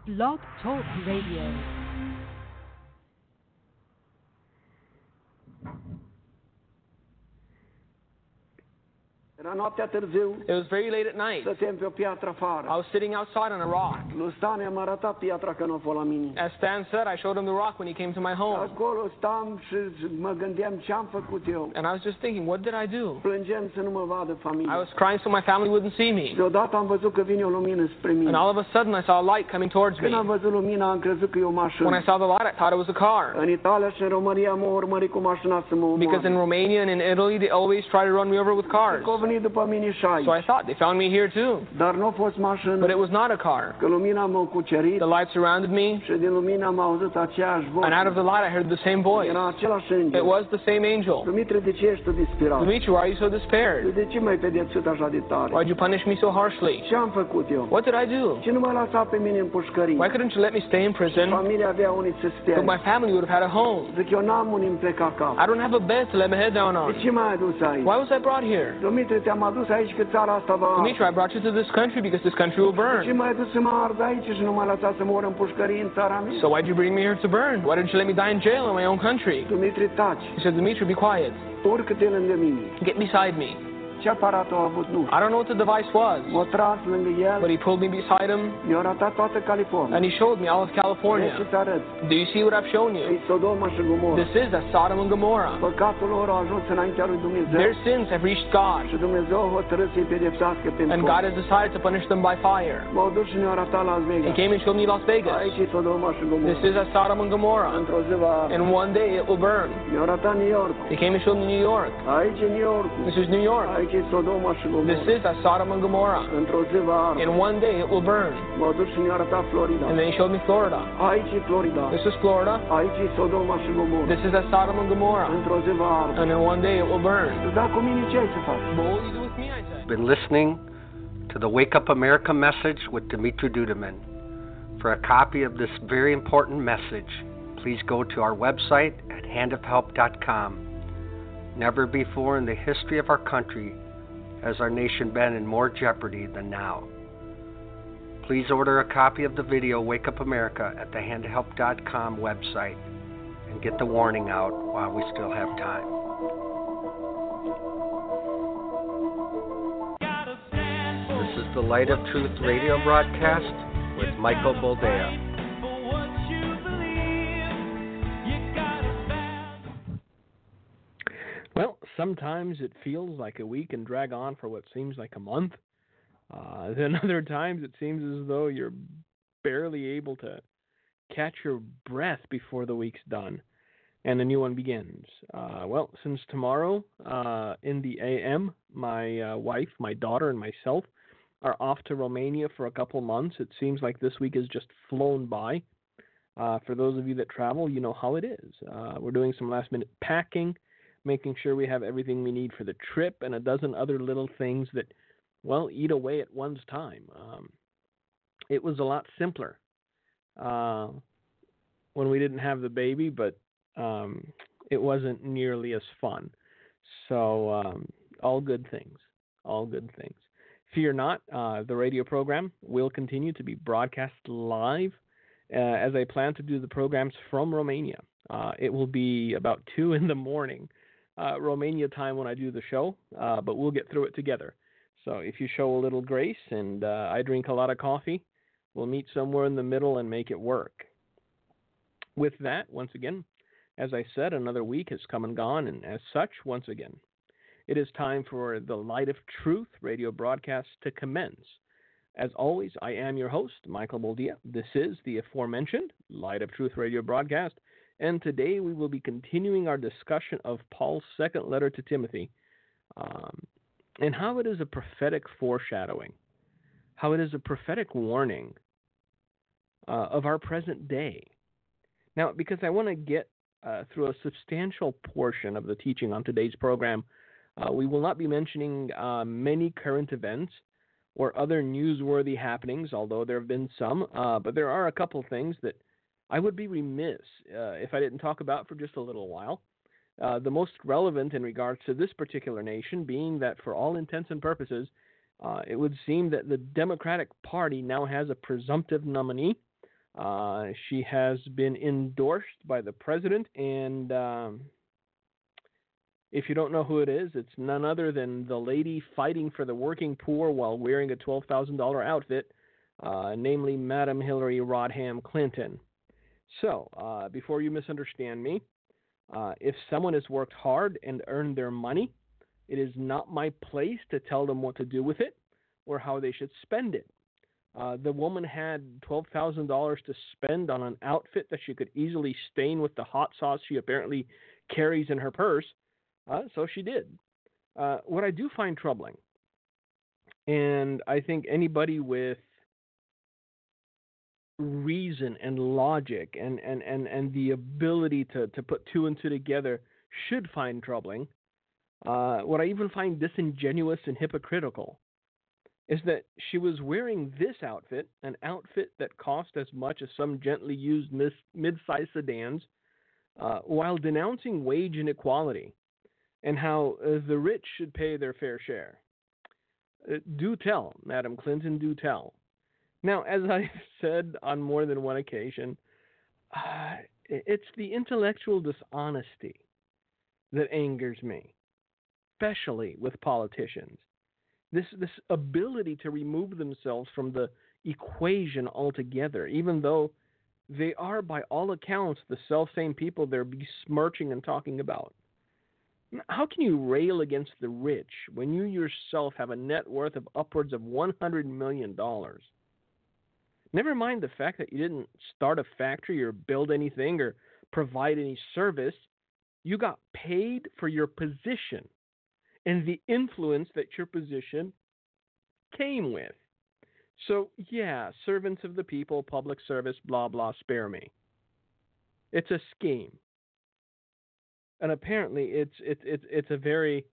Blog Talk Radio. Era noaptea târziu, It was very late at night. stăteam pe o piatră afară. I was sitting outside on a rock. Lui Stan i-am arătat piatra că nu a fost la mine. As Stan said, I showed him the rock when he came to my home. Acolo stam și mă gândeam ce-am făcut eu. And I was just thinking, what did I do? Plângeam să nu mă vadă I familia. was crying so my family wouldn't see me. Deodată am văzut că vine o lumină spre mine. And all of a sudden, I saw a light coming towards me. Când am văzut lumina, am crezut că e o mașină. When I saw the light, I thought it was a car. În Italia și în România m-au urmărit cu mașina să mă Because in omoare. Romania and in Italy, they always try to run me over with cars. Că au venit după mine și aici. So I thought they found me here too. Dar nu a fost But mașină. it was not a car. Că lumina m-a cucerit The light surrounded me, și din lumina am auzit aceeași voce. and out of the light, I heard the same voice. Era același înger. It was the same angel. Dumitru, de ce ești tu disperat? Dimitri, why are you so despaired? De ce m-ai pedepsit așa de tare? Why'd you punish me so harshly? Ce am făcut eu? What did I do? Ce nu m-a lăsat pe mine în pușcărie? Why couldn't you let me stay in prison? Familia avea unii să So stea. my family would have had a home. Zic, eu n-am unii îmi pleca cap. I don't have a bed to let my head down De on. ce m-ai adus aici? Why was I brought here? Dumitru, te-am adus aici că țara asta va... Dimitri, I brought you to this country because this country will Ce burn. m-ai adus să mă ard aici și nu m-ai lăsat să mor în pușcărie în țara mea? So why'd you bring me here to burn? Why didn't you let me die in jail in my own country? Dumitru, taci. He said, Dimitri, be quiet. Urcă-te lângă mine. Get beside me. Ce aparat a avut? Nu. I don't know what the device was, M-a tras lângă el, but he pulled me beside him mi-a arătat toată California. and he showed me all of Vrei California. să-ți arăt. Do you see what I've shown E you? Sodoma și Gomorra. This is that Sodom and Gomorrah. Păcatul lor a ajuns înaintea lui Dumnezeu Their sins have reached God, și Dumnezeu a hotărât să-i pedepsească and pentru God has decided to punish them by fire. M-au dus și ne-au arătat Las He Vegas. came and showed me Las Vegas. Aici e Sodoma și This Gomorra. is that Sodom and Gomorrah. Într-o zi va arde. And one day it will burn. Mi-au arătat New York. He came and showed me New York. Aici e New York. This is New York. Aici e Sodoma și This Gomorra. is that Sodom and Gomorrah. Într-o zi va arde. And one day it will burn. M-au dus și ne-au arătat Florida. And then he showed me Florida. Aici e Florida. This is Florida. Aici e Sodoma și Gomorra. This is that Sodom and Gomorrah. Într-o zi va arde. And then one day it will burn. Da, cu mine ce ai să faci? But what will you do with me, I said? Been listening to the Wake Up America message with Dimitri Duduman. For a copy of this very important message, please go to our website at handofhelp.com. Never before in the history of our country has our nation been in more jeopardy than now. Please order a copy of the video Wake Up America at the handofhelp.com website and get the warning out while we still have time. This is the Light of Truth radio broadcast with Michael Boldea. Well, sometimes it feels like a week and drag on for what seems like a month. Then other times it seems as though you're barely able to catch your breath before the week's done and a new one begins. Well, since tomorrow in the AM, my wife, my daughter, and myself are off to Romania for a couple months. It seems like this week has just flown by. For those of you that travel, you know how it is. We're doing some last-minute packing, making sure we have everything we need for the trip, and a dozen other little things that, well, eat away at one's time. It was a lot simpler when we didn't have the baby, but it wasn't nearly as fun. So all good things, all good things. Fear not, the radio program will continue to be broadcast live as I plan to do the programs from Romania. It will be about 2 in the morning, Romania time when I do the show, but we'll get through it together. So if you show a little grace and I drink a lot of coffee, we'll meet somewhere in the middle and make it work. With that, once again, as I said, another week has come and gone, and as such, once again, it is time for the Light of Truth radio broadcast to commence. As always, I am your host, Michael Boldea. This is the aforementioned Light of Truth radio broadcast, and today we will be continuing our discussion of Paul's second letter to Timothy, and how it is a prophetic foreshadowing, how it is a prophetic warning of our present day. Now, because I want to get through a substantial portion of the teaching on today's program, we will not be mentioning many current events or other newsworthy happenings, although there have been some, but there are a couple things that I would be remiss if I didn't talk about for just a little while. The most relevant in regards to this particular nation being that for all intents and purposes, it would seem that the Democratic Party now has a presumptive nominee She has been endorsed by the president, and if you don't know who it is, it's none other than the lady fighting for the working poor while wearing a $12,000 outfit, namely Madam Hillary Rodham Clinton. So, before you misunderstand me, if someone has worked hard and earned their money, it is not my place to tell them what to do with it or how they should spend it. The woman had $12,000 to spend on an outfit that she could easily stain with the hot sauce she apparently carries in her purse, so she did. What I do find troubling, and I think anybody with reason and logic and the ability to put two and two together should find troubling, what I even find disingenuous and hypocritical, is that she was wearing this outfit, an outfit that cost as much as some gently used mid-sized sedans, while denouncing wage inequality and how the rich should pay their fair share. Do tell, Madam Clinton, do tell. Now, as I've said on more than one occasion, it's the intellectual dishonesty that angers me, especially with politicians. This ability to remove themselves from the equation altogether, even though they are, by all accounts, the self-same people they're besmirching and talking about. How can you rail against the rich when you yourself have a net worth of upwards of $100 million? Never mind the fact that you didn't start a factory or build anything or provide any service. You got paid for your position and the influence that your position came with. So, yeah, servants of the people, public service, blah, blah, spare me. It's a scheme. And apparently it's a very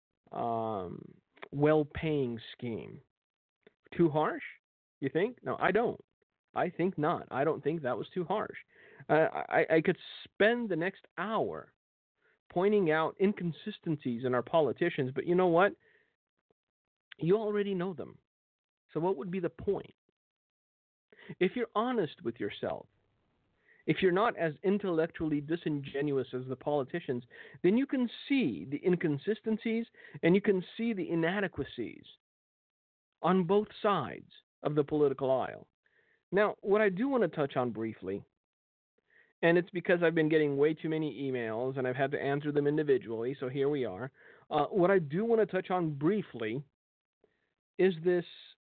well-paying scheme. Too harsh, you think? No, I don't. I think not. I don't think that was too harsh. I could spend the next hour pointing out inconsistencies in our politicians, but you know what? You already know them. So what would be the point? If you're honest with yourself, if you're not as intellectually disingenuous as the politicians, then you can see the inconsistencies and you can see the inadequacies on both sides of the political aisle. Now, what I do want to touch on briefly, and it's because I've been getting way too many emails and I've had to answer them individually, so here we are. What I do want to touch on briefly is this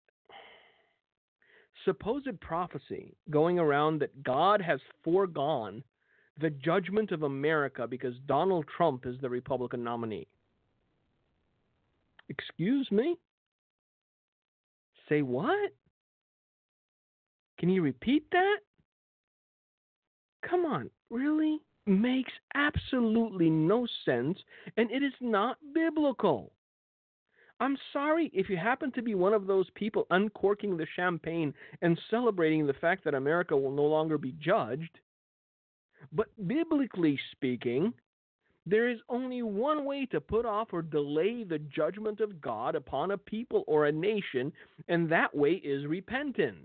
supposed prophecy going around that God has foregone the judgment of America because Donald Trump is the Republican nominee. Excuse me? Say what? Can you repeat that? Come on, really? Makes absolutely no sense, and it is not biblical. I'm sorry if you happen to be one of those people uncorking the champagne and celebrating the fact that America will no longer be judged. But biblically speaking, there is only one way to put off or delay the judgment of God upon a people or a nation, and that way is repentance.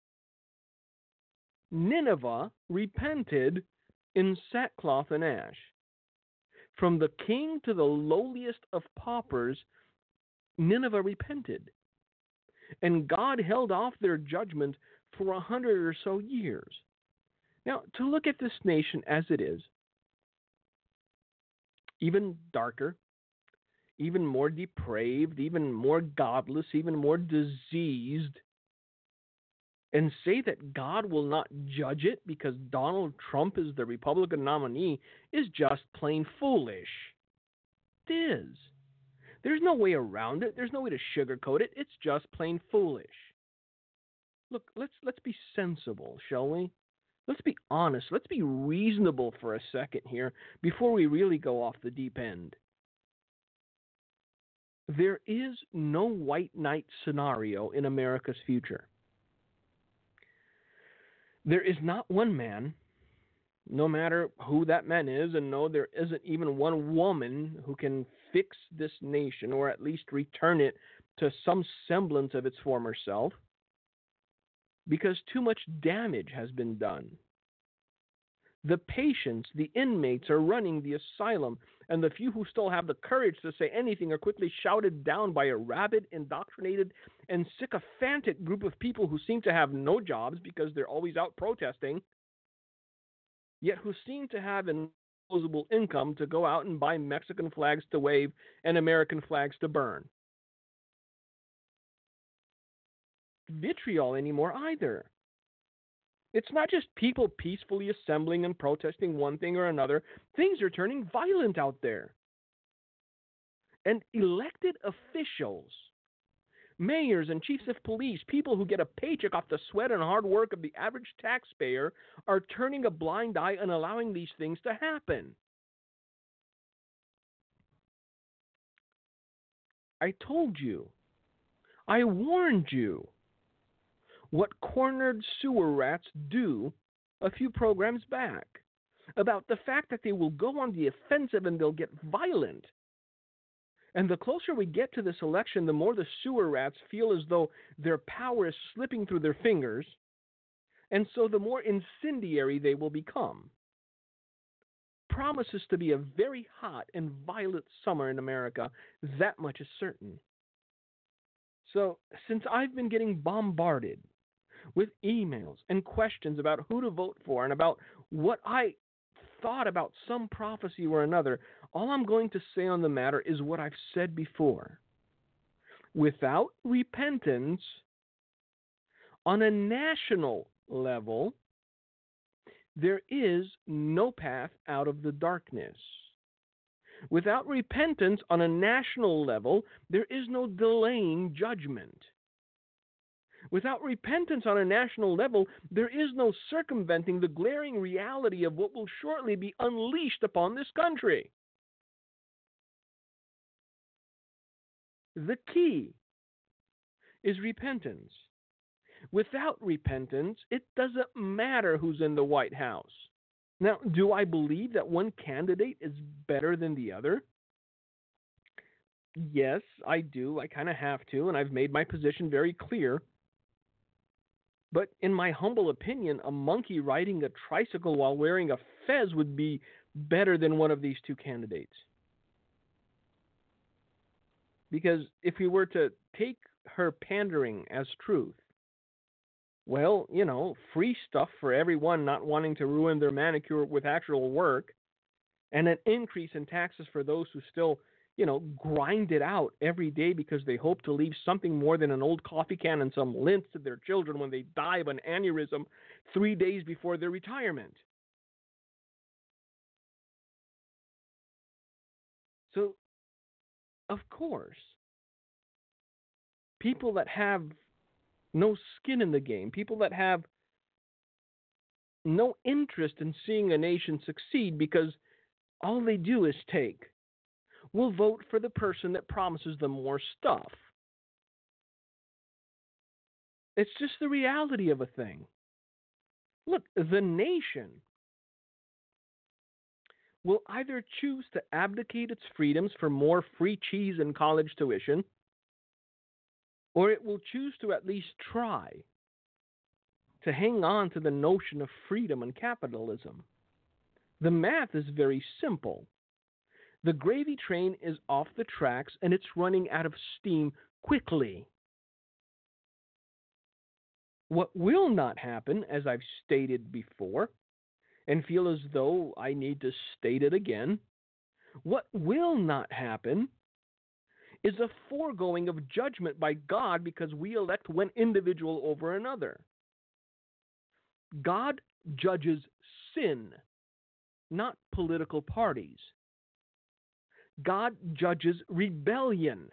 Nineveh repented in sackcloth and ash. From the king to the lowliest of paupers, Nineveh repented. And God held off their judgment for 100 or so years. Now, to look at this nation as it is, even darker, even more depraved, even more godless, even more diseased, and say that God will not judge it because Donald Trump is the Republican nominee is just plain foolish. It is. There's no way around it. There's no way to sugarcoat it. It's just plain foolish. Look, let's be sensible, shall we? Let's be honest. Let's be reasonable for a second here before we really go off the deep end. There is no white knight scenario in America's future. There is not one man, no matter who that man is, and no, there isn't even one woman who can fix this nation or at least return it to some semblance of its former self. because too much damage has been done. The patients, the inmates, are running the asylum, and the few who still have the courage to say anything are quickly shouted down by a rabid, indoctrinated, and sycophantic group of people who seem to have no jobs because they're always out protesting, yet who seem to have an disposable income to go out and buy Mexican flags to wave and American flags to burn. Vitriol anymore either. It's not just people peacefully assembling and protesting one thing or another. Things are turning violent out there. And elected officials, mayors and chiefs of police, people who get a paycheck off the sweat and hard work of the average taxpayer, are turning a blind eye and allowing these things to happen. I told you. I warned you. What cornered sewer rats do a few programs back about the fact that they will go on the offensive and they'll get violent. And the closer we get to this election, the more the sewer rats feel as though their power is slipping through their fingers, and so the more incendiary they will become. Promises to be a very hot and violent summer in America, that much is certain. So, since I've been getting bombarded with emails and questions about who to vote for and about what I thought about some prophecy or another, all I'm going to say on the matter is what I've said before. Without repentance, on a national level, there is no path out of the darkness. Without repentance, on a national level, there is no delaying judgment. Without repentance on a national level, there is no circumventing the glaring reality of what will shortly be unleashed upon this country. The key is repentance. Without repentance, it doesn't matter who's in the White House. Now, do I believe that one candidate is better than the other? Yes, I do. I kind of have to, and I've made my position very clear. But in my humble opinion, a monkey riding a tricycle while wearing a fez would be better than one of these two candidates. Because if we were to take her pandering as truth, well, free stuff for everyone not wanting to ruin their manicure with actual work, and an increase in taxes for those who still, grind it out every day because they hope to leave something more than an old coffee can and some lint to their children when they die of an aneurysm 3 days before their retirement. So, of course, people that have no skin in the game, people that have no interest in seeing a nation succeed because all they do is take, will vote for the person that promises them more stuff. It's just the reality of a thing. Look, the nation will either choose to abdicate its freedoms for more free cheese and college tuition, or it will choose to at least try to hang on to the notion of freedom and capitalism. The math is very simple. The gravy train is off the tracks and it's running out of steam quickly. What will not happen, as I've stated before, and feel as though I need to state it again, what will not happen is a foregoing of judgment by God because we elect one individual over another. God judges sin, not political parties. God judges rebellion,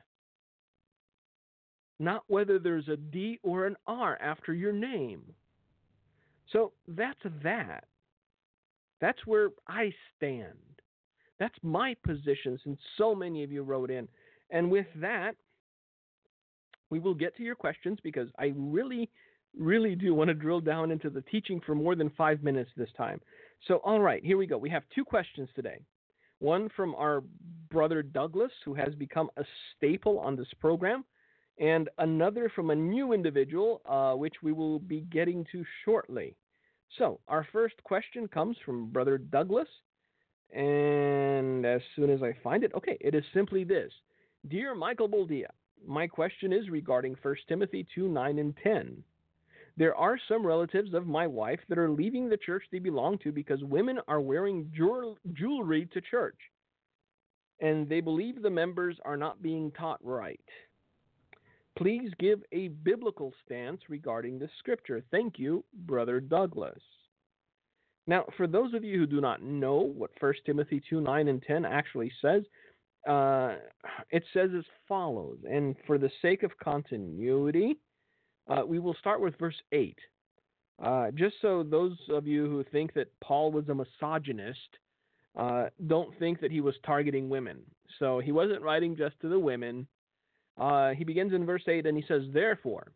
not whether there's a D or an R after your name. So that's that. That's where I stand. That's my position, since so many of you wrote in. And with that, we will get to your questions because I really, really do want to drill down into the teaching for more than 5 minutes this time. So, all right, here we go. We have 2 questions today. One from our brother Douglas, who has become a staple on this program, and another from a new individual, which we will be getting to shortly. So, our first question comes from Brother Douglas, and as soon as I find it, okay, it is simply this. Dear Michael Boldia, my question is regarding 1 Timothy 2:9 and 10. There are some relatives of my wife that are leaving the church they belong to because women are wearing jewelry to church, and they believe the members are not being taught right. Please give a biblical stance regarding this scripture. Thank you, Brother Douglas. Now, for those of you who do not know what 1 Timothy 2:9 and 10 actually says, it says as follows, and for the sake of continuity, we will start with verse 8. Just so those of you who think that Paul was a misogynist don't think that he was targeting women. So he wasn't writing just to the women. He begins in verse 8 and he says, Therefore,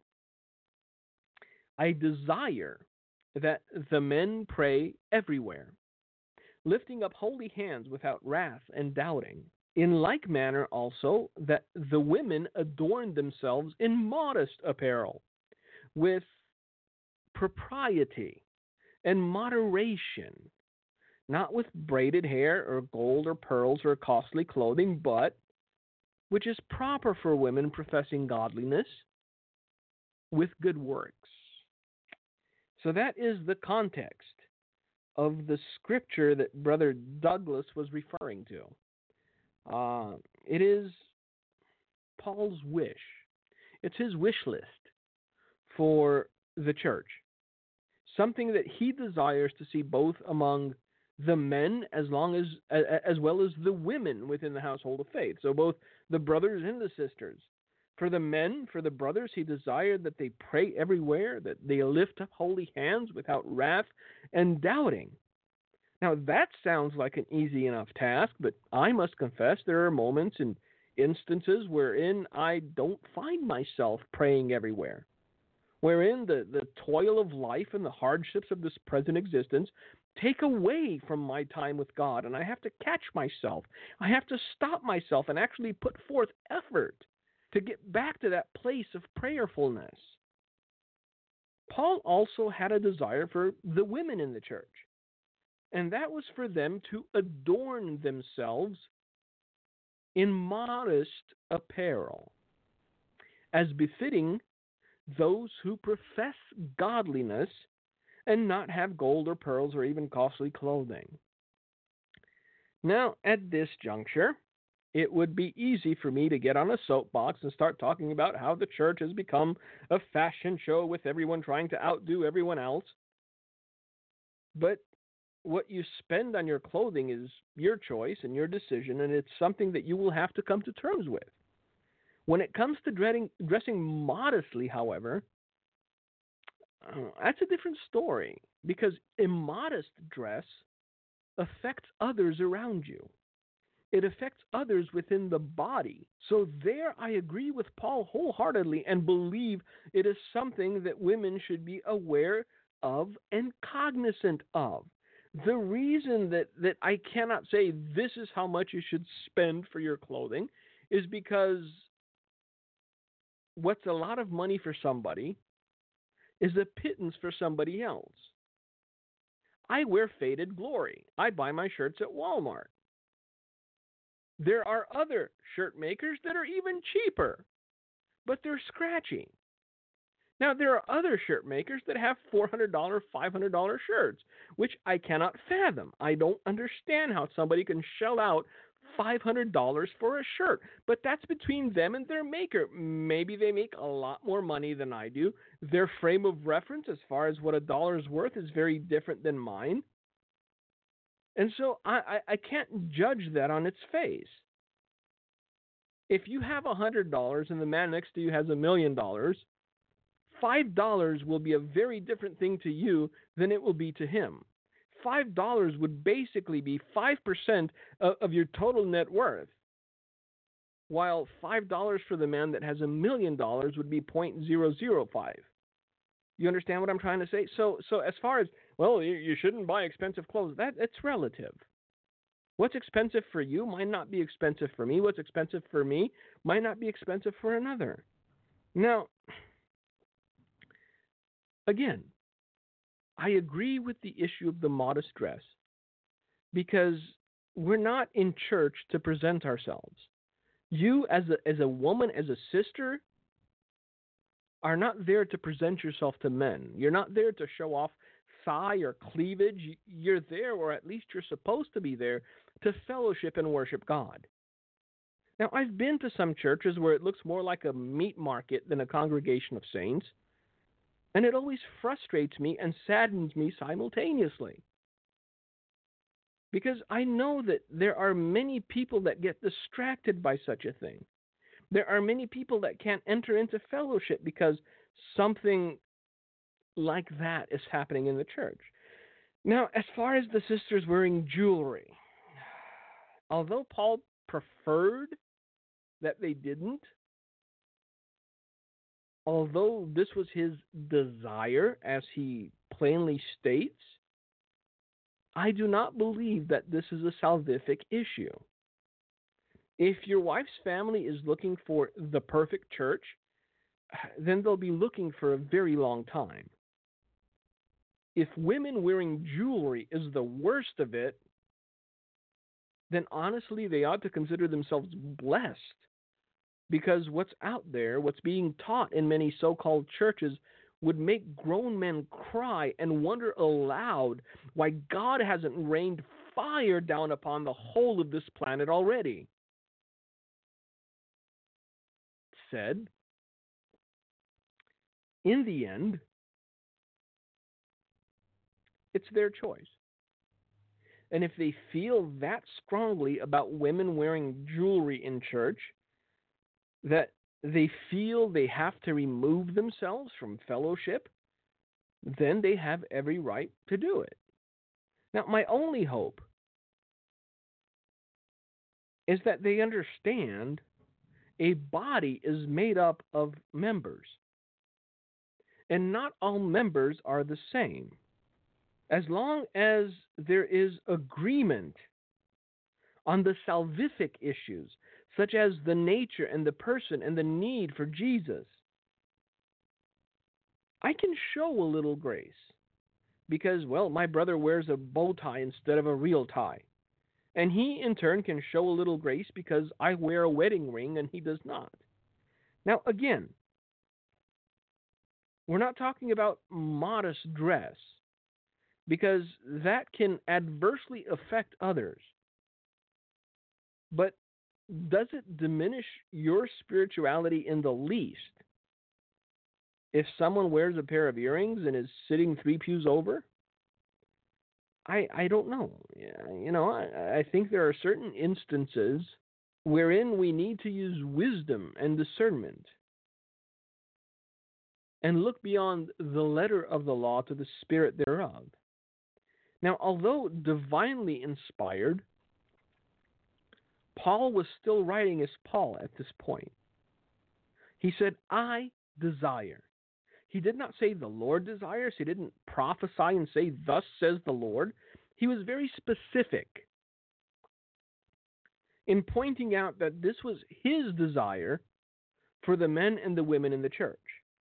I desire that the men pray everywhere, lifting up holy hands without wrath and doubting. In like manner also that the women adorn themselves in modest apparel, with propriety and moderation, not with braided hair or gold or pearls or costly clothing, but which is proper for women professing godliness, with good works. So that is the context of the scripture that Brother Douglas was referring to. It is Paul's wish. It's his wish list for the church. Something that he desires to see both among the men as well as the women within the household of faith. So both the brothers and the sisters. For the men, for the brothers, he desired that they pray everywhere, that they lift up holy hands without wrath and doubting. Now that sounds like an easy enough task, but I must confess there are moments and instances wherein I don't find myself praying everywhere, wherein the toil of life and the hardships of this present existence take away from my time with God, and I have to catch myself. I have to stop myself and actually put forth effort to get back to that place of prayerfulness. Paul also had a desire for the women in the church, and that was for them to adorn themselves in modest apparel, as befitting those who profess godliness and not have gold or pearls or even costly clothing. Now, at this juncture, it would be easy for me to get on a soapbox and start talking about how the church has become a fashion show with everyone trying to outdo everyone else. But what you spend on your clothing is your choice and your decision, and it's something that you will have to come to terms with. When it comes to dressing modestly, however, that's a different story, because immodest dress affects others around you. It affects others within the body. So there I agree with Paul wholeheartedly and believe it is something that women should be aware of and cognizant of. The reason that I cannot say this is how much you should spend for your clothing is because what's a lot of money for somebody is a pittance for somebody else. I wear faded glory. I buy my shirts at Walmart. There are other shirt makers that are even cheaper, but they're scratchy. Now, there are other shirt makers that have $400, $500 shirts, which I cannot fathom. I don't understand how somebody can shell out $500 for a shirt, but that's between them and their maker. Maybe they make a lot more money than I do. Their frame of reference as far as what a dollar is worth is very different than mine. And so I can't judge that on its face. If you have $100 and the man next to you has $1 million, $5 will be a very different thing to you than it will be to him. $5 would basically be 5% of your total net worth, while $5 for the man that has $1 million would be 0.005. You understand what I'm trying to say? So as far as, well, you shouldn't buy expensive clothes, it's relative. What's expensive for you might not be expensive for me. What's expensive for me might not be expensive for another. Now, again, I agree with the issue of the modest dress because we're not in church to present ourselves. You, as a woman, as a sister, are not there to present yourself to men. You're not there to show off thigh or cleavage. You're there, or at least you're supposed to be there, to fellowship and worship God. Now, I've been to some churches where it looks more like a meat market than a congregation of saints, and it always frustrates me and saddens me simultaneously. Because I know that there are many people that get distracted by such a thing. There are many people that can't enter into fellowship because something like that is happening in the church. Now, as far as the sisters wearing jewelry, although Paul preferred that they didn't, although this was his desire, as he plainly states, I do not believe that this is a salvific issue. If your wife's family is looking for the perfect church, then they'll be looking for a very long time. If women wearing jewelry is the worst of it, then honestly they ought to consider themselves blessed, because what's out there, what's being taught in many so-called churches, would make grown men cry and wonder aloud why God hasn't rained fire down upon the whole of this planet already. Said, in the end, it's their choice. And if they feel that strongly about women wearing jewelry in church, that they feel they have to remove themselves from fellowship, then they have every right to do it. Now, my only hope is that they understand a body is made up of members, and not all members are the same. As long as there is agreement on the salvific issues, such as the nature and the person and the need for Jesus, I can show a little grace because, well, my brother wears a bow tie instead of a real tie. And he, in turn, can show a little grace because I wear a wedding ring and he does not. Now, again, we're not talking about modest dress because that can adversely affect others. But does it diminish your spirituality in the least if someone wears a pair of earrings and is sitting 3 pews over? I don't know. I think there are certain instances wherein we need to use wisdom and discernment and look beyond the letter of the law to the spirit thereof. Now, although divinely inspired, Paul was still writing as Paul at this point. He said, I desire. He did not say the Lord desires. He didn't prophesy and say, thus says the Lord. He was very specific in pointing out that this was his desire for the men and the women in the church.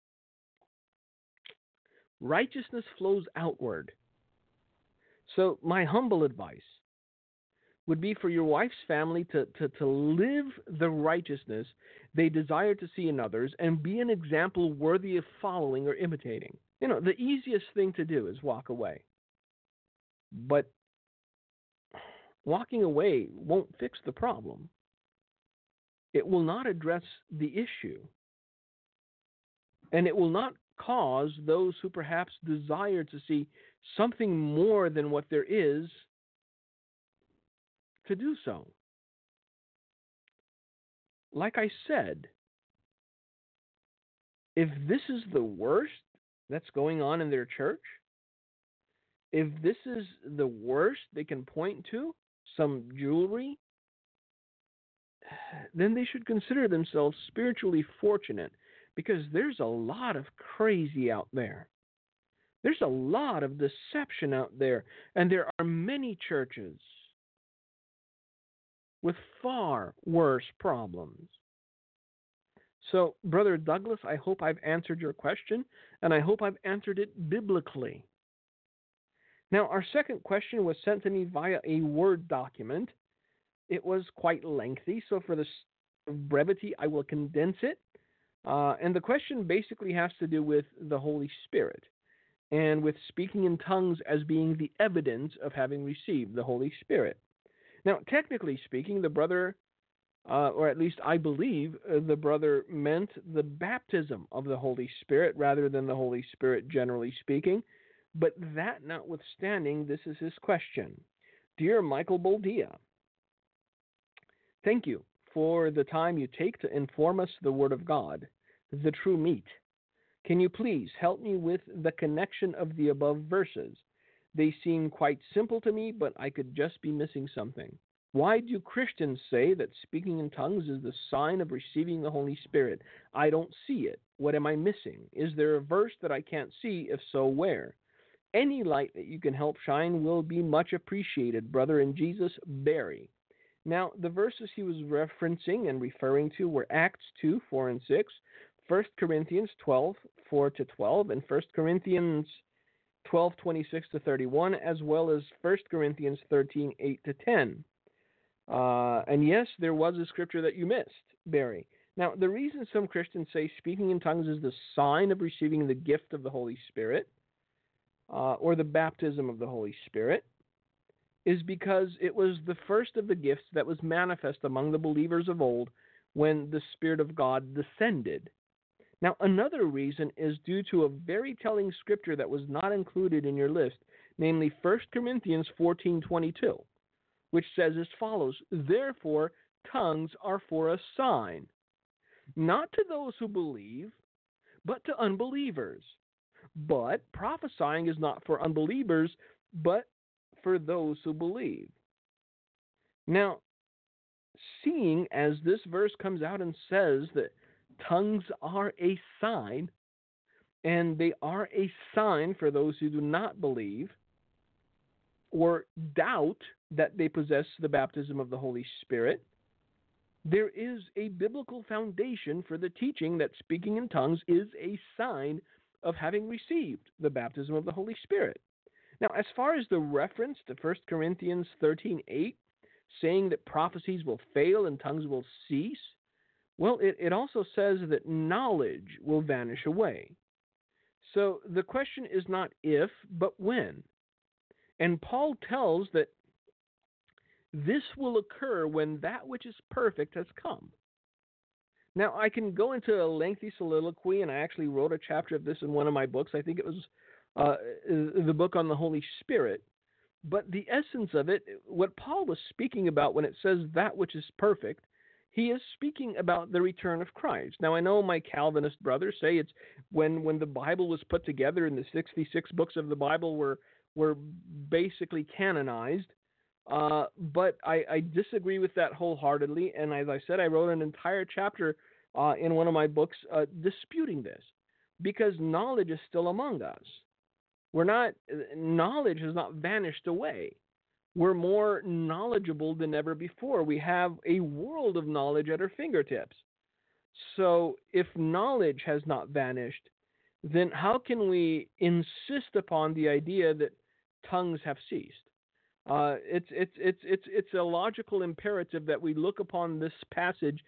Righteousness flows outward. So my humble advice would be for your wife's family to live the righteousness they desire to see in others and be an example worthy of following or imitating. The easiest thing to do is walk away. But walking away won't fix the problem. It will not address the issue. And it will not cause those who perhaps desire to see something more than what there is to do so. Like I said, if this is the worst that's going on in their church, if this is the worst they can point to, some jewelry, then they should consider themselves spiritually fortunate, because there's a lot of crazy out there. There's a lot of deception out there, and there are many churches with far worse problems. So, Brother Douglas, I hope I've answered your question, and I hope I've answered it biblically. Now, our second question was sent to me via a Word document. It was quite lengthy, so for the brevity, I will condense it. And the question basically has to do with the Holy Spirit and with speaking in tongues as being the evidence of having received the Holy Spirit. Now, technically speaking, the brother, or at least I believe the brother meant the baptism of the Holy Spirit rather than the Holy Spirit generally speaking. But that notwithstanding, this is his question. Dear Michael Boldia, thank you for the time you take to inform us the Word of God, the true meat. Can you please help me with the connection of the above verses? They seem quite simple to me, but I could just be missing something. Why do Christians say that speaking in tongues is the sign of receiving the Holy Spirit? I don't see it. What am I missing? Is there a verse that I can't see? If so, where? Any light that you can help shine will be much appreciated, brother in Jesus, Barry. Now, the verses he was referencing and referring to were Acts 2, 4 and 6, 1 Corinthians 12, 4 to 12, and 1 Corinthians 12, 26 to 31, as well as 1 Corinthians 13, 8 to 10. And yes, there was a scripture that you missed, Barry. Now, the reason some Christians say speaking in tongues is the sign of receiving the gift of the Holy Spirit, or the baptism of the Holy Spirit, is because it was the first of the gifts that was manifest among the believers of old when the Spirit of God descended. Now, another reason is due to a very telling scripture that was not included in your list, namely 1 Corinthians 14:22, which says as follows, therefore tongues are for a sign, not to those who believe, but to unbelievers. But prophesying is not for unbelievers, but for those who believe. Now, seeing as this verse comes out and says that tongues are a sign, and they are a sign for those who do not believe or doubt that they possess the baptism of the Holy Spirit, there is a biblical foundation for the teaching that speaking in tongues is a sign of having received the baptism of the Holy Spirit. Now, as far as the reference to 1 Corinthians 13:8, saying that prophecies will fail and tongues will cease, well, it also says that knowledge will vanish away. So the question is not if, but when. And Paul tells that this will occur when that which is perfect has come. Now, I can go into a lengthy soliloquy, and I actually wrote a chapter of this in one of my books. I think it was the book on the Holy Spirit. But the essence of it, what Paul was speaking about when it says that which is perfect, he is speaking about the return of Christ. Now, I know my Calvinist brothers say it's when the Bible was put together and the 66 books of the Bible were basically canonized. But I disagree with that wholeheartedly. And as I said, I wrote an entire chapter in one of my books disputing this, because knowledge is still among us. Knowledge has not vanished away. We're more knowledgeable than ever before. We have a world of knowledge at our fingertips. So if knowledge has not vanished, then how can we insist upon the idea that tongues have ceased? It's a logical imperative that we look upon this passage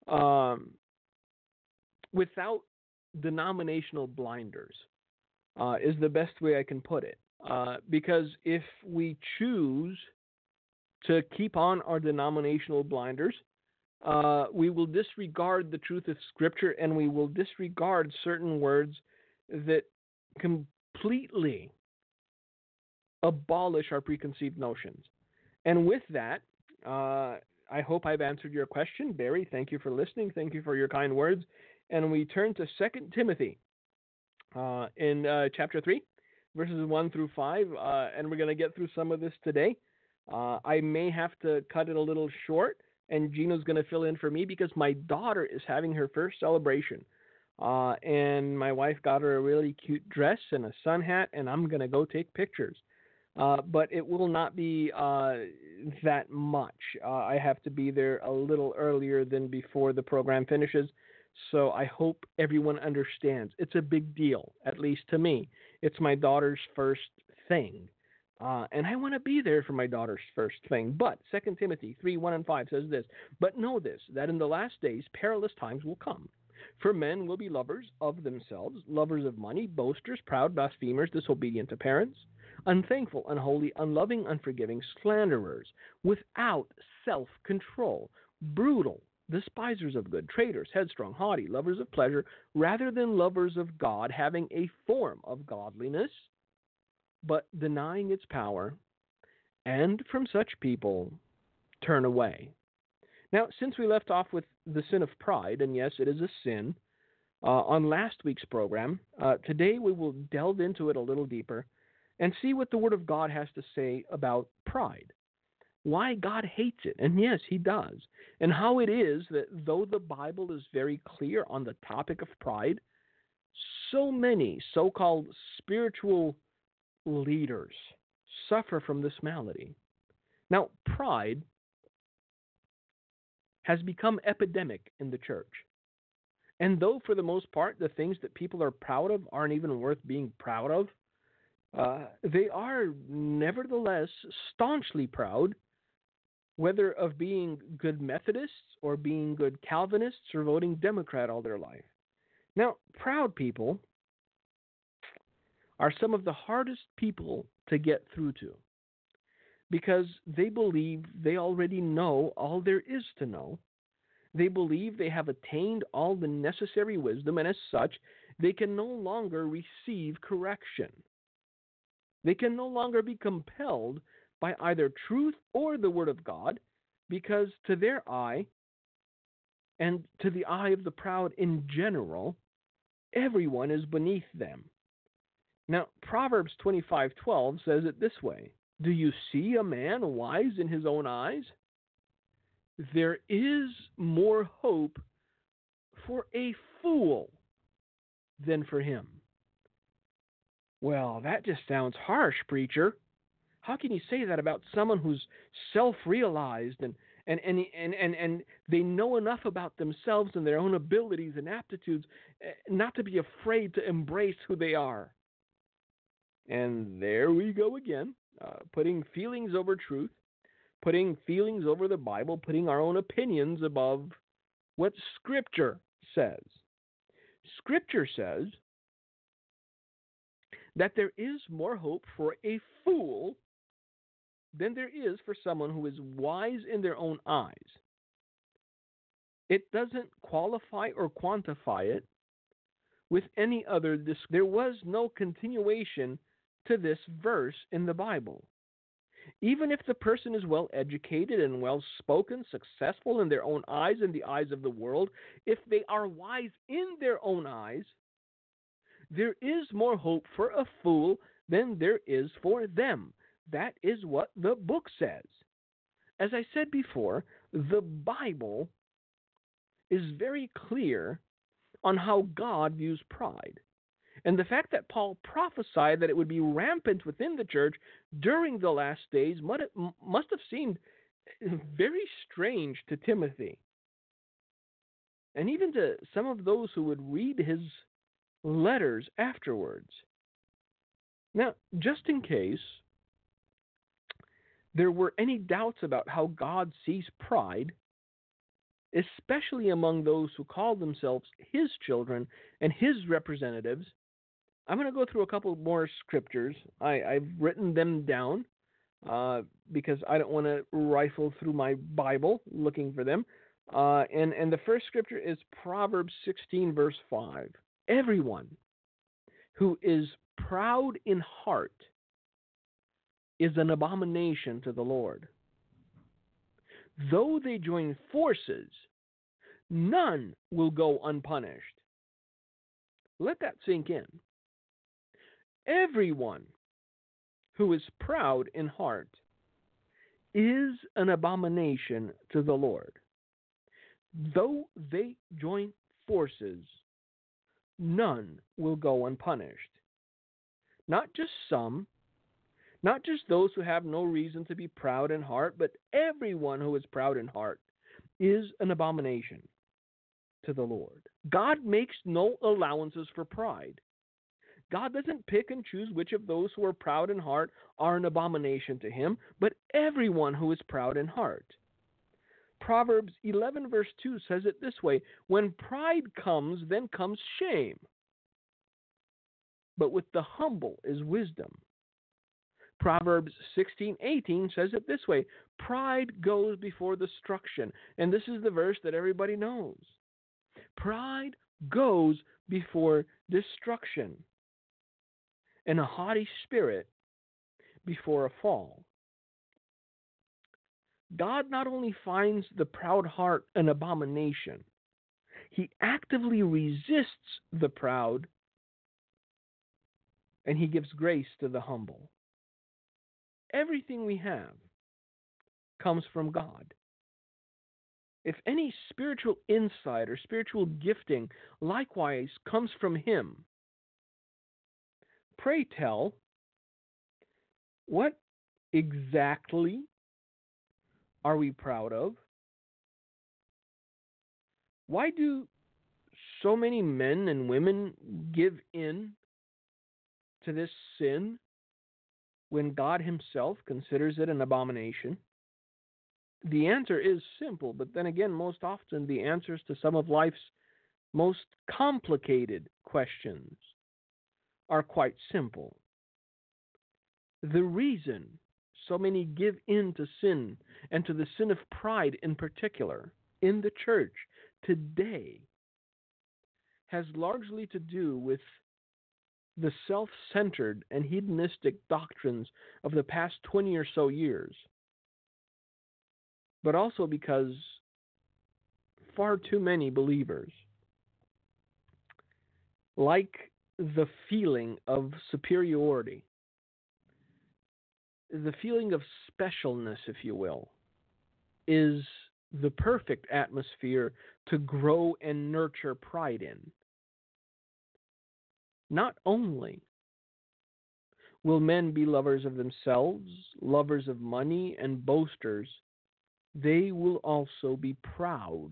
without denominational blinders, is the best way I can put it. Because if we choose to keep on our denominational blinders, we will disregard the truth of Scripture, and we will disregard certain words that completely abolish our preconceived notions. And with that, I hope I've answered your question. Barry, thank you for listening. Thank you for your kind words. And we turn to 2 Timothy in chapter 3, verses 1 through 5, and we're going to get through some of this today. I may have to cut it a little short, and Gino's going to fill in for me because my daughter is having her first celebration. And my wife got her a really cute dress and a sun hat, and I'm going to go take pictures. But it will not be that much. I have to be there a little earlier than before the program finishes. So I hope everyone understands. It's a big deal, at least to me. It's my daughter's first thing. And I want to be there for my daughter's first thing. But 2 Timothy 3:1-5 says this, "But know this, that in the last days perilous times will come. For men will be lovers of themselves, lovers of money, boasters, proud, blasphemers, disobedient to parents, unthankful, unholy, unloving, unforgiving, slanderers, without self-control, brutal, despisers of good, traitors, headstrong, haughty, lovers of pleasure rather than lovers of God, having a form of godliness, but denying its power, and from such people turn away." Now, since we left off with the sin of pride, and yes, it is a sin, on last week's program, today we will delve into it a little deeper and see what the Word of God has to say about pride. Why God hates it, and yes, He does, and how it is that though the Bible is very clear on the topic of pride, so many so-called spiritual leaders suffer from this malady. Now, pride has become epidemic in the church. And though for the most part the things that people are proud of aren't even worth being proud of, they are nevertheless staunchly proud, whether of being good Methodists or being good Calvinists or voting Democrat all their life. Now, proud people are some of the hardest people to get through to because they believe they already know all there is to know. They believe they have attained all the necessary wisdom, and as such, they can no longer receive correction. They can no longer be compelled by either truth or the Word of God, because to their eye, and to the eye of the proud in general, everyone is beneath them. Now, Proverbs 25:12 says it this way, "Do you see a man wise in his own eyes? There is more hope for a fool than for him." Well, that just sounds harsh, preacher. How can you say that about someone who's self-realized and they know enough about themselves and their own abilities and aptitudes not to be afraid to embrace who they are? And there we go again, putting feelings over truth, putting feelings over the Bible, putting our own opinions above what Scripture says. Scripture says that there is more hope for a fool than there is for someone who is wise in their own eyes. It doesn't qualify or quantify it with any other. There was no continuation to this verse in the Bible. Even if the person is well educated and well spoken, successful in their own eyes and the eyes of the world, if they are wise in their own eyes, there is more hope for a fool than there is for them. That is what the book says. As I said before, the Bible is very clear on how God views pride. And the fact that Paul prophesied that it would be rampant within the church during the last days must have seemed very strange to Timothy, and even to some of those who would read his letters afterwards. Now, just in case there were any doubts about how God sees pride, especially among those who call themselves His children and His representatives, I'm going to go through a couple more scriptures. I've written them down because I don't want to rifle through my Bible looking for them. And the first scripture is Proverbs 16, verse 5. Everyone who is proud in heart is an abomination to the Lord. Though they join forces, none will go unpunished. Let that sink in. Everyone who is proud in heart is an abomination to the Lord. Though they join forces, none will go unpunished. Not just some, not just those who have no reason to be proud in heart, but everyone who is proud in heart is an abomination. to the Lord. God makes no allowances for pride. God doesn't pick and choose which of those who are proud in heart are an abomination to him, but everyone who is proud in heart. Proverbs 11 verse 2 says it this way, when pride comes, then comes shame. But with the humble is wisdom. Proverbs 16:18 says it this way, pride goes before destruction. And this is the verse that everybody knows. Pride goes before destruction, and a haughty spirit before a fall. God not only finds the proud heart an abomination, he actively resists the proud, and he gives grace to the humble. Everything we have comes from God. If any spiritual insight or spiritual gifting likewise comes from him, pray tell, what exactly are we proud of? Why do so many men and women give in to this sin when God himself considers it an abomination? The answer is simple, but then again, most often the answers to some of life's most complicated questions are quite simple. The reason so many give in to sin, and to the sin of pride in particular, in the church today, has largely to do with the self-centered and hedonistic doctrines of the past 20 or so years, but also because far too many believers like the feeling of superiority, the feeling of specialness, if you will, is the perfect atmosphere to grow and nurture pride in. Not only will men be lovers of themselves, lovers of money, and boasters, they will also be proud.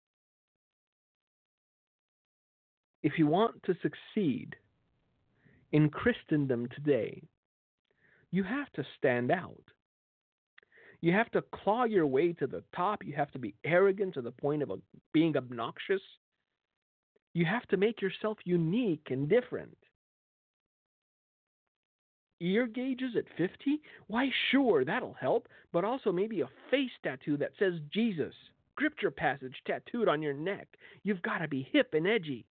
If you want to succeed in Christendom today, you have to stand out. You have to claw your way to the top. You have to be arrogant to the point of being obnoxious. You have to make yourself unique and different. Ear gauges at 50? Why, sure, that'll help, but also maybe a face tattoo that says Jesus, scripture passage tattooed on your neck. You've got to be hip and edgy.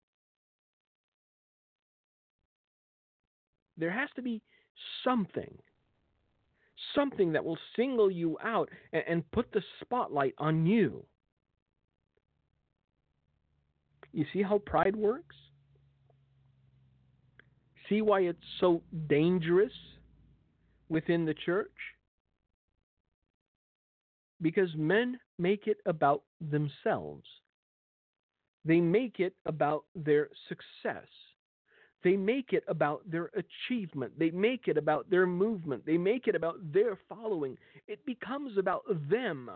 There has to be something that will single you out and put the spotlight on you. You see how pride works? See why it's so dangerous within the church? Because men make it about themselves. They make it about their success. They make it about their achievement. They make it about their movement. They make it about their following. It becomes about them.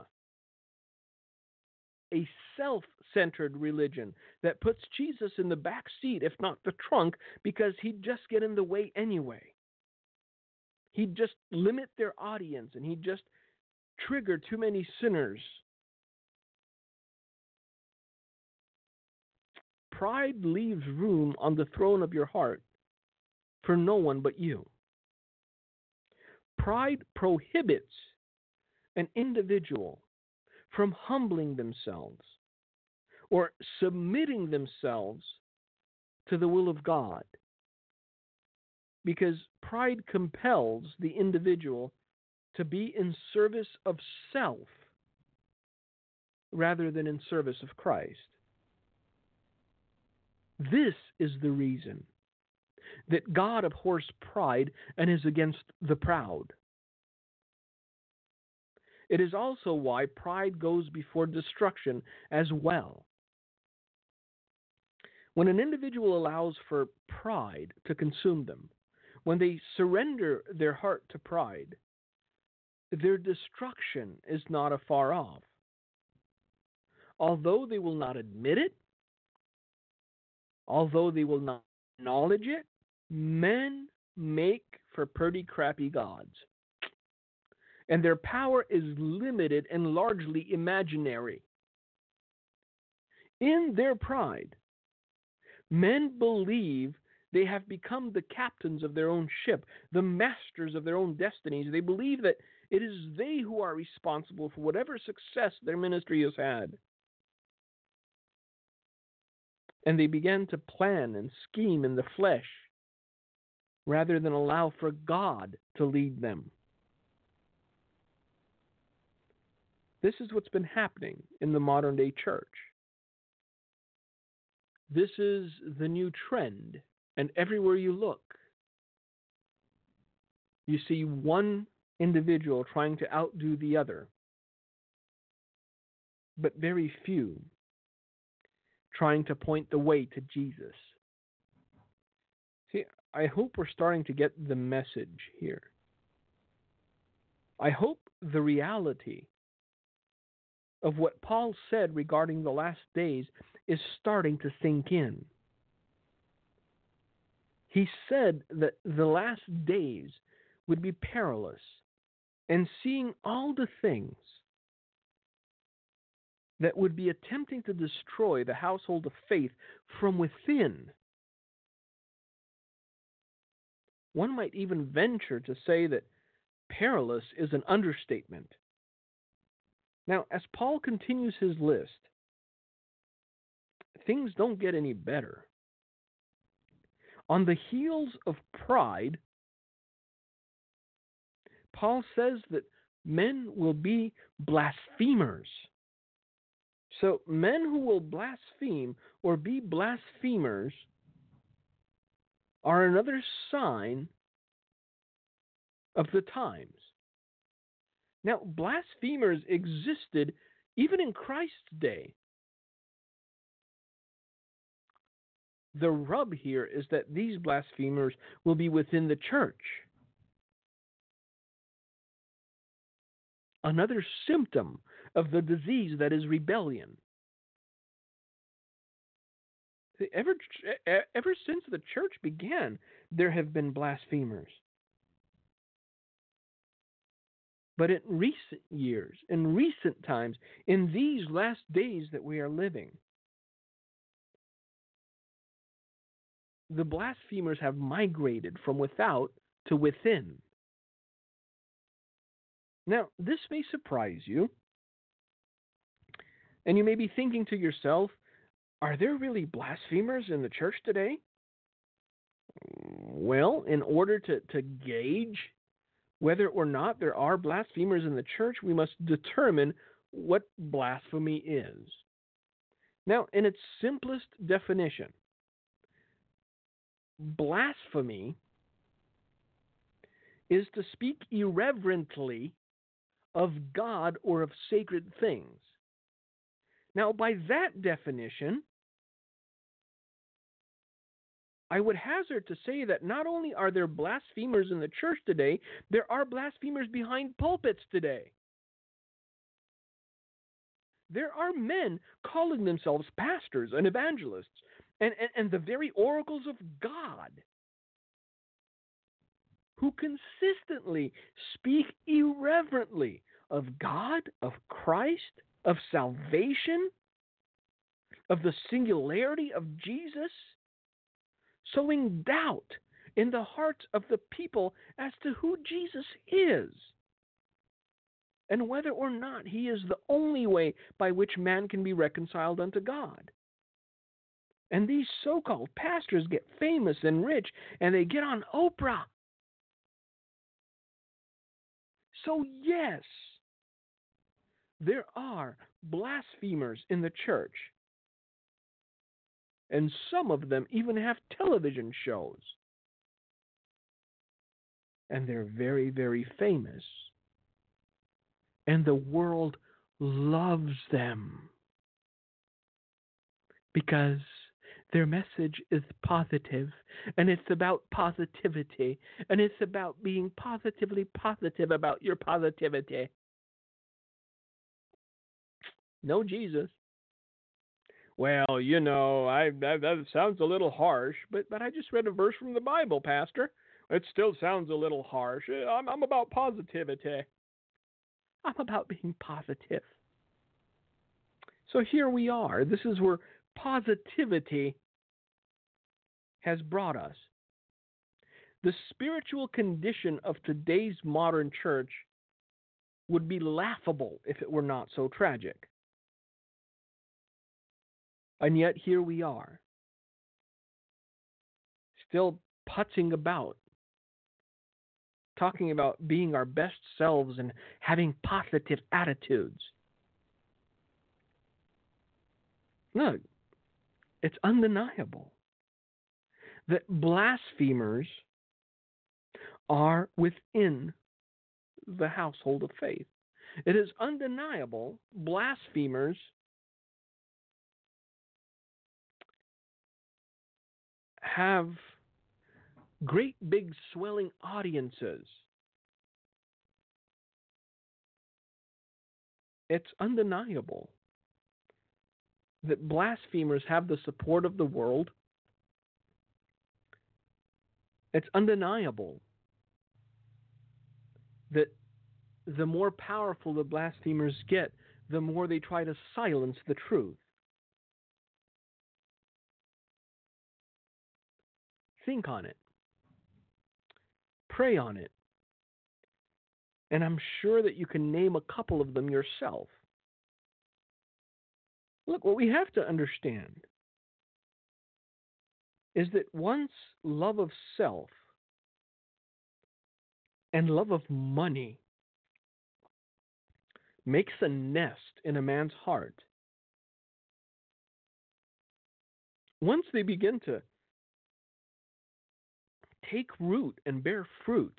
A self-centered religion that puts Jesus in the back seat, if not the trunk, because he'd just get in the way anyway. He'd just limit their audience, and he'd just trigger too many sinners. Pride leaves room on the throne of your heart for no one but you. Pride prohibits an individual from humbling themselves or submitting themselves to the will of God, because pride compels the individual to be in service of self rather than in service of Christ. This is the reason that God abhors pride and is against the proud. It is also why pride goes before destruction as well. When an individual allows for pride to consume them, when they surrender their heart to pride, their destruction is not afar off. Although they will not admit it, although they will not acknowledge it, men make for pretty crappy gods. And their power is limited and largely imaginary. In their pride, men believe they have become the captains of their own ship, the masters of their own destinies. They believe that it is they who are responsible for whatever success their ministry has had. And they began to plan and scheme in the flesh rather than allow for God to lead them. This is what's been happening in the modern day church. This is the new trend, and everywhere you look, you see one individual trying to outdo the other, but very few trying to point the way to Jesus. See, I hope we're starting to get the message here. I hope the reality of what Paul said regarding the last days is starting to sink in. He said that the last days would be perilous, and seeing all the things that would be attempting to destroy the household of faith from within. One might even venture to say that perilous is an understatement. Now, as Paul continues his list, things don't get any better. On the heels of pride, Paul says that men will be blasphemers. So men who will blaspheme or be blasphemers are another sign of the times. Now, blasphemers existed even in Christ's day. The rub here is that these blasphemers will be within the church. Another symptom of the disease that is rebellion. Ever since the church began, there have been blasphemers. But in recent years, in recent times, in these last days that we are living, the blasphemers have migrated from without to within. Now, this may surprise you, and you may be thinking to yourself, are there really blasphemers in the church today? Well, in order to gauge whether or not there are blasphemers in the church, we must determine what blasphemy is. Now, in its simplest definition, blasphemy is to speak irreverently of God or of sacred things. Now, by that definition, I would hazard to say that not only are there blasphemers in the church today, there are blasphemers behind pulpits today. There are men calling themselves pastors and evangelists and the very oracles of God who consistently speak irreverently of God, of Christ, of salvation, of the singularity of Jesus, sowing doubt in the hearts of the people as to who Jesus is and whether or not he is the only way by which man can be reconciled unto God. And these so-called pastors get famous and rich, and they get on Oprah. So yes, there are blasphemers in the church. And some of them even have television shows. And they're very, very famous. And the world loves them. Because their message is positive, and it's about positivity, and it's about being positively positive about your positivity. No Jesus. Well, that sounds a little harsh, but I just read a verse from the Bible, Pastor. It still sounds a little harsh. I'm about positivity. I'm about being positive. So here we are. This is where positivity has brought us. The spiritual condition of today's modern church would be laughable if it were not so tragic. And yet here we are, still putzing about, talking about being our best selves and having positive attitudes. Look, it's undeniable that blasphemers are within the household of faith. It is undeniable blasphemers have great big swelling audiences. It's undeniable that blasphemers have the support of the world. It's undeniable that the more powerful the blasphemers get, the more they try to silence the truth. Think on it. Pray on it. And I'm sure that you can name a couple of them yourself. Look, what we have to understand is that once love of self and love of money makes a nest in a man's heart, once they begin to take root and bear fruit,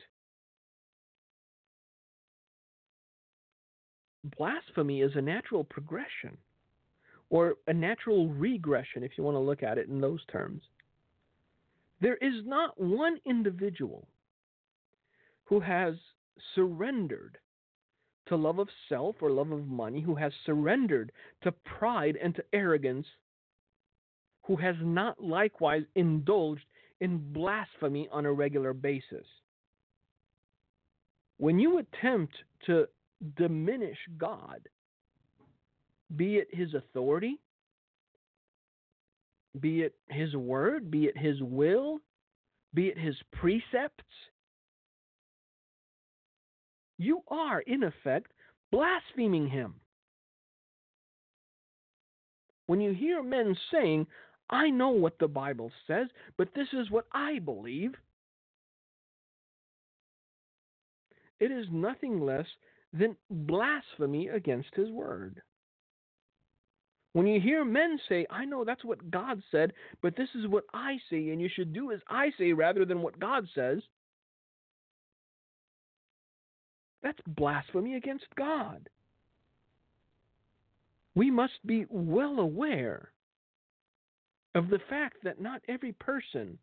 blasphemy is a natural progression or a natural regression, if you want to look at it in those terms. There is not one individual who has surrendered to love of self or love of money, who has surrendered to pride and to arrogance, who has not likewise indulged in blasphemy on a regular basis. When you attempt to diminish God, be it His authority, be it His word, be it His will, be it His precepts, you are, in effect, blaspheming Him. When you hear men saying, I know what the Bible says, but this is what I believe, it is nothing less than blasphemy against His word. When you hear men say, I know that's what God said, but this is what I say, and you should do as I say rather than what God says, that's blasphemy against God. We must be well aware of the fact that not every person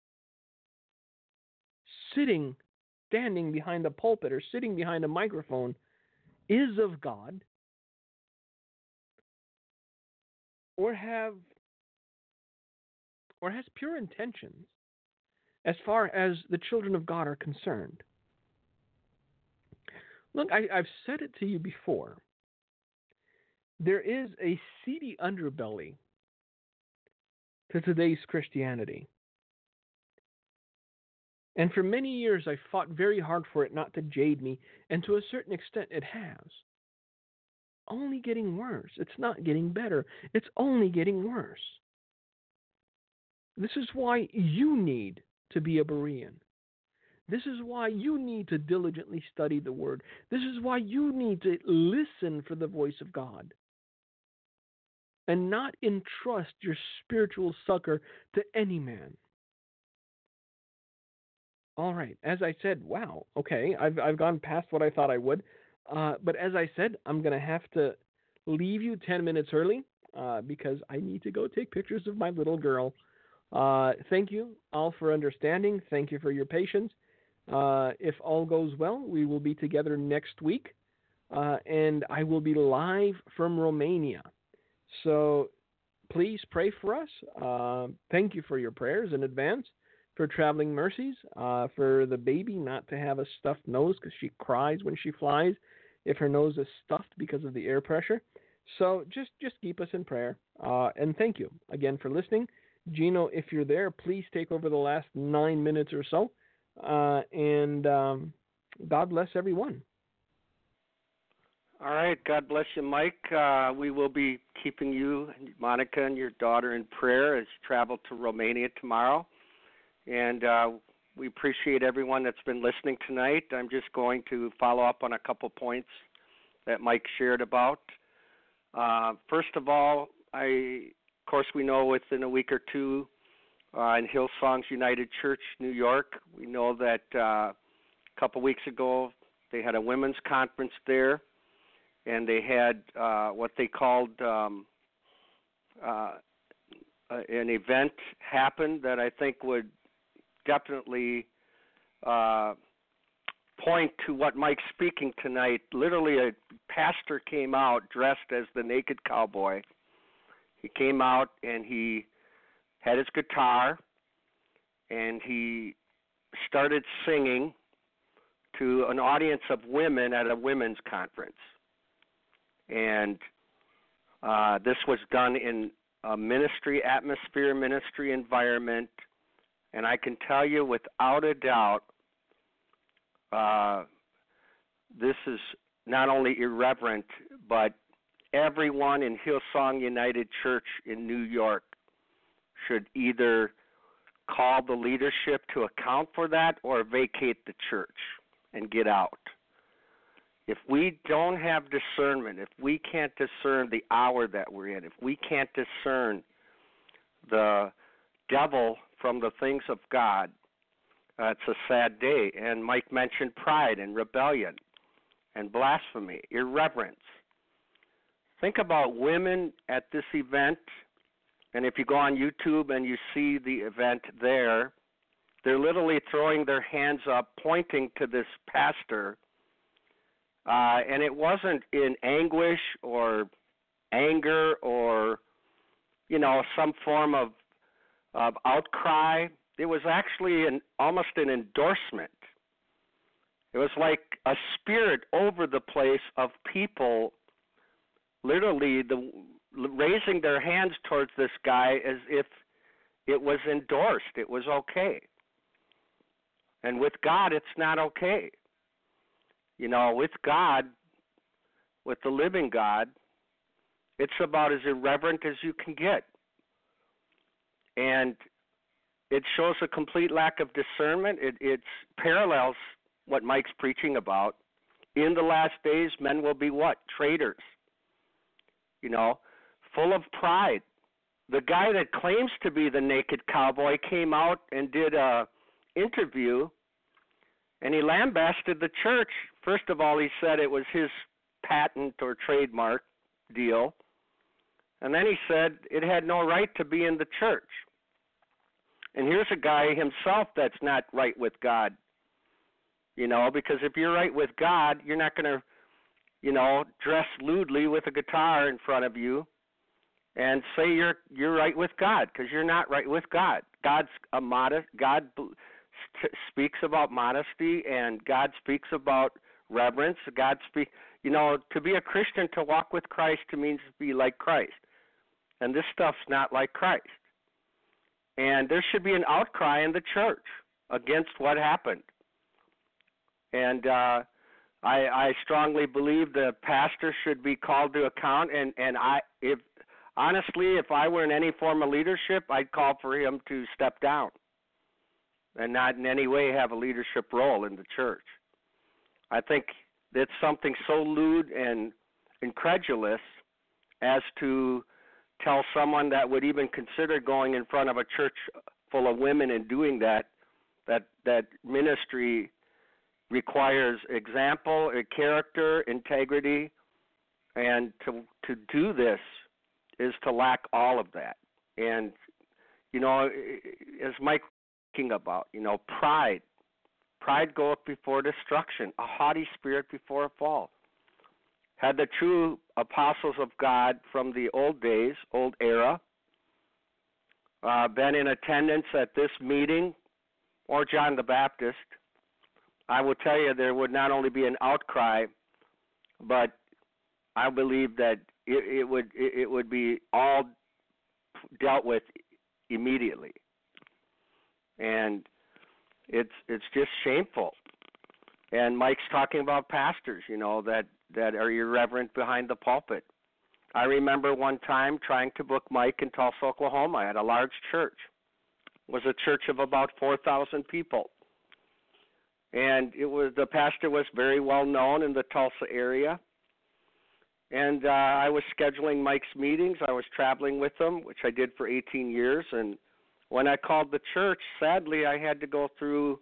standing behind a pulpit or sitting behind a microphone is of God or has pure intentions as far as the children of God are concerned. Look, I've said it to you before. There is a seedy underbelly to today's Christianity. And for many years, I fought very hard for it not to jade me, and to a certain extent it has. Only getting worse. It's not getting better. It's only getting worse. This is why you need to be a Berean. This is why you need to diligently study the Word. This is why you need to listen for the voice of God and not entrust your spiritual succor to any man. All right, as I said, wow, okay, I've gone past what I thought I would. But as I said, I'm going to have to leave you 10 minutes early because I need to go take pictures of my little girl. Thank you all for understanding. Thank you for your patience. If all goes well, we will be together next week, and I will be live from Romania. So please pray for us. Thank you for your prayers in advance, for traveling mercies, for the baby not to have a stuffed nose because she cries when she flies if her nose is stuffed because of the air pressure. So just keep us in prayer. And thank you again for listening. Gino, if you're there, please take over the last 9 minutes or so. And God bless everyone. All right. God bless you, Mike. We will be keeping you, Monica, and your daughter in prayer as you travel to Romania tomorrow. And we appreciate everyone that's been listening tonight. I'm just going to follow up on a couple points that Mike shared about. First of all, of course, we know within a week or two in Hillsongs United Church, New York, we know that a couple weeks ago they had a women's conference there, and they had what they called an event happen that I think would definitely point to what Mike's speaking tonight. Literally, a pastor came out dressed as the naked cowboy. He came out and he had his guitar and he started singing to an audience of women at a women's conference. And this was done in a ministry atmosphere, ministry environment. And I can tell you without a doubt, this is not only irreverent, but everyone in Hillsong United Church in New York should either call the leadership to account for that or vacate the church and get out. If we don't have discernment, if we can't discern the hour that we're in, if we can't discern the devil from the things of God, it's a sad day. And Mike mentioned pride and rebellion and blasphemy, irreverence. Think about women at this event, and if you go on YouTube and you see the event there, they're literally throwing their hands up, pointing to this pastor, and it wasn't in anguish or anger or, some form of outcry. It was actually almost an endorsement. It was like a spirit over the place of people literally raising their hands towards this guy as if it was endorsed, it was okay. And with God, it's not okay. With God, with the living God, it's about as irreverent as you can get. And it shows a complete lack of discernment. It parallels what Mike's preaching about. In the last days, men will be what? Traitors. Full of pride. The guy that claims to be the naked cowboy came out and did a interview, and he lambasted the church. First of all, he said it was his patent or trademark deal, and then he said it had no right to be in the church. And here's a guy himself that's not right with God, because if you're right with God, you're not going to, dress lewdly with a guitar in front of you and say you're right with God, because you're not right with God. God speaks about modesty, and God speaks about reverence. To be a Christian, to walk with Christ, means to be like Christ. And this stuff's not like Christ. And there should be an outcry in the church against what happened. And I strongly believe the pastor should be called to account. And if I were in any form of leadership, I'd call for him to step down and not in any way have a leadership role in the church. I think it's something so lewd and incredulous as to tell someone that would even consider going in front of a church full of women and doing that ministry requires example, character, integrity, and to do this is to lack all of that. And, as Mike was speaking about, pride goeth before destruction, a haughty spirit before a fall. Had the true apostles of God from the old days, old era, been in attendance at this meeting or John the Baptist, I will tell you there would not only be an outcry, but I believe that it would be all dealt with immediately. And it's just shameful. And Mike's talking about pastors, that are irreverent behind the pulpit. I remember one time trying to book Mike in Tulsa, Oklahoma at a large church. It was a church of about 4,000 people. And the pastor was very well known in the Tulsa area. And I was scheduling Mike's meetings. I was traveling with him, which I did for 18 years. And when I called the church, sadly, I had to go through,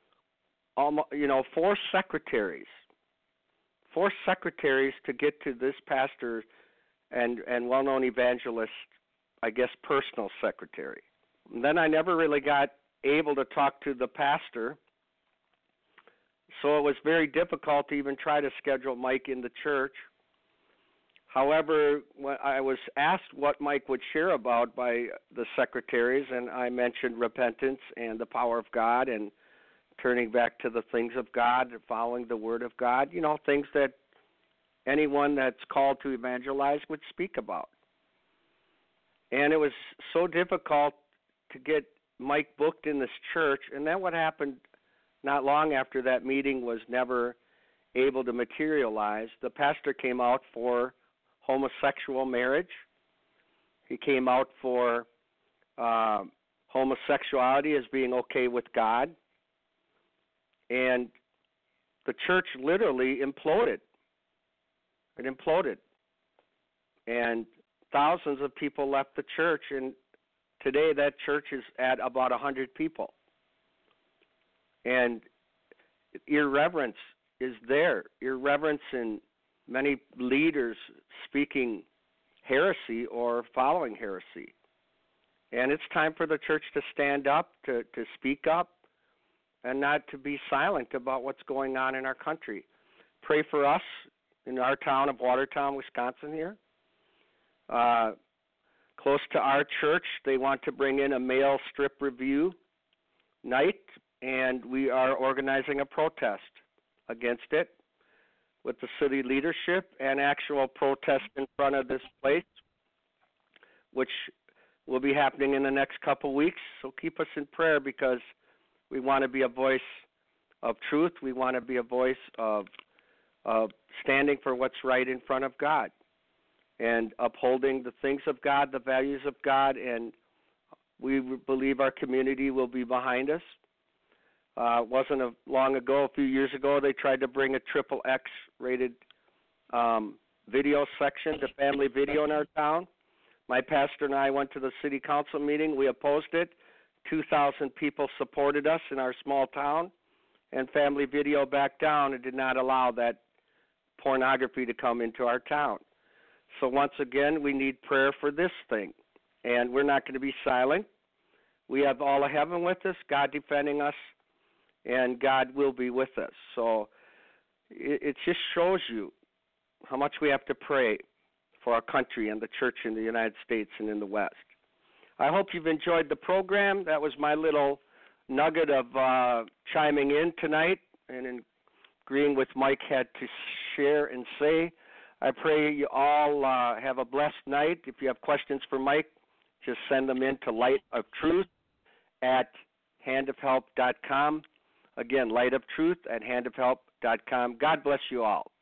4 secretaries. 4 secretaries to get to this pastor and well-known evangelist, I guess, personal secretary. And then I never really got able to talk to the pastor, so it was very difficult to even try to schedule Mike in the church. However, when I was asked what Mike would share about by the secretaries, and I mentioned repentance and the power of God and turning back to the things of God, following the Word of God, things that anyone that's called to evangelize would speak about. And it was so difficult to get Mike booked in this church, and then what happened not long after that meeting was never able to materialize. The pastor came out for homosexual marriage. He came out for homosexuality as being okay with God. And the church literally imploded. It imploded. And thousands of people left the church, and today that church is at about 100 people. And irreverence is there. Irreverence in many leaders speaking heresy or following heresy. And it's time for the church to stand up, to speak up, and not to be silent about what's going on in our country. Pray for us in our town of Watertown, Wisconsin here. Close to our church, they want to bring in a male strip review night, and we are organizing a protest against it with the city leadership and actual protest in front of this place, which will be happening in the next couple weeks. So keep us in prayer, because we want to be a voice of truth. We want to be a voice of standing for what's right in front of God and upholding the things of God, the values of God, and we believe our community will be behind us. Wasn't long ago, a few years ago, they tried to bring a XXX rated video section to family video in our town. My pastor and I went to the city council meeting. We opposed it. 2,000 people supported us in our small town, and family video backed down and did not allow that pornography to come into our town. So once again, we need prayer for this thing, and we're not going to be silent. We have all of heaven with us, God defending us, and God will be with us. So it just shows you how much we have to pray for our country and the church in the United States and in the West. I hope you've enjoyed the program. That was my little nugget of chiming in tonight and agreeing with Mike had to share and say. I pray you all have a blessed night. If you have questions for Mike, just send them in to lightofTruth@handofhelp.com. Again, lightofTruth@handofhelp.com. God bless you all.